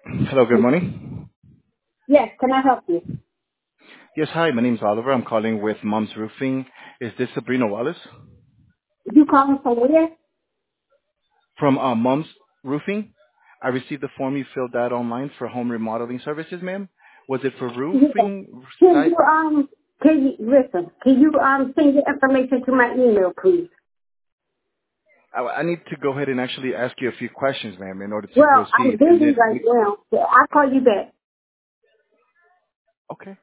Hello, good morning. Yes, can I help you? Yes, hi, my name's Oliver. I'm calling with Mom's Roofing. Is this Sabrina Wallace? You calling from where? From Mom's Roofing? I received the form you filled out online for home remodeling services, ma'am. Was it for Yes. roofing Can site? you can you listen? Can you send your information to my email, please? I need to go ahead and actually ask you a few questions, ma'am, in order to Well, I'm proceed. And busy then, right now. So I'll call you back. okay.